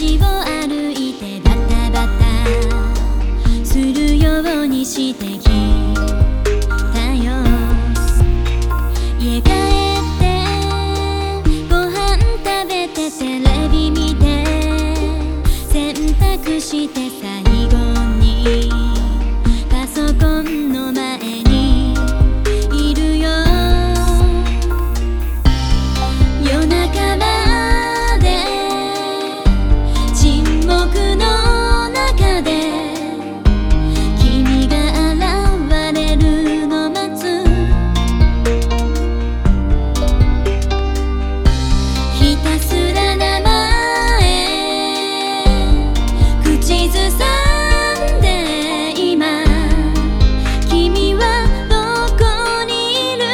街を歩いてバタバタするようにしてきたよ。家帰ってご飯食べてテレビ見て洗濯して最後にパソコンの前にいるよ。夜中まで沈黙の中で君が現れるの待つ。ひたすら名前口ずさんで今君はどこにいる。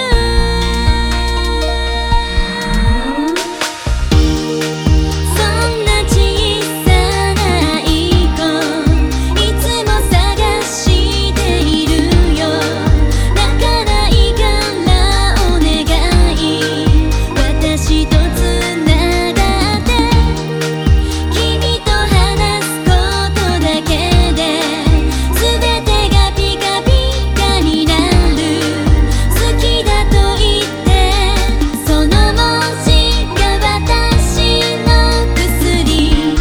そんな小さな一個いつも探しているよ。泣かないからお願い私とつながって君と話すことだけで全てがピカピカになる。好きだと言ってその文字が私の薬。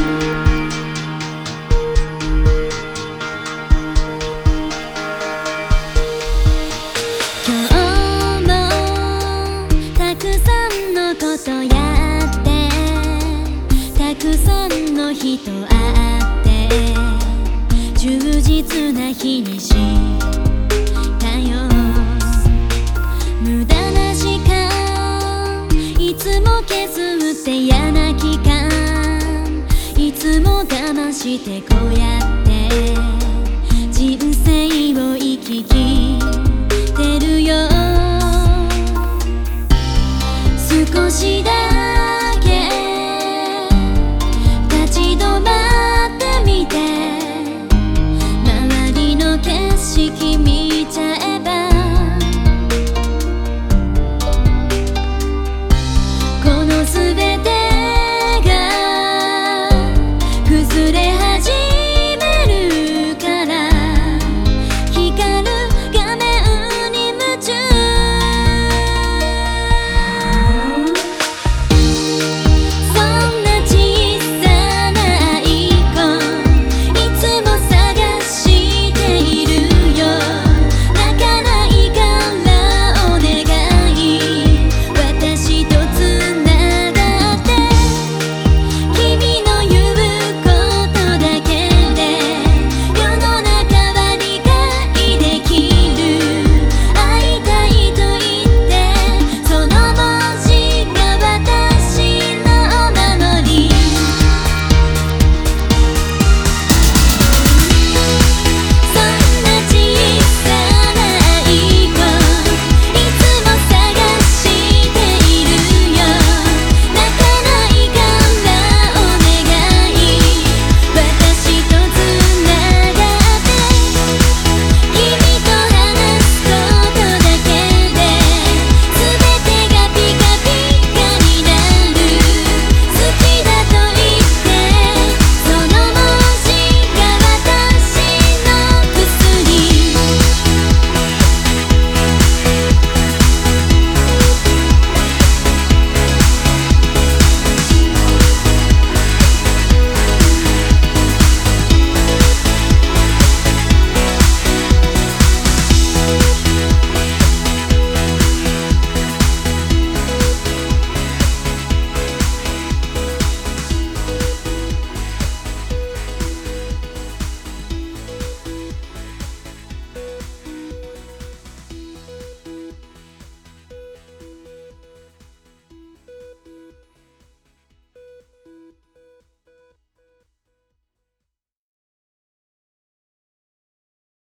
今日もたくさんのことやってたくさんの人会って充実な日にしたよ。無駄な時間いつも削って嫌な期間いつも我慢してこうやって人生を生ききってるよ。少しだ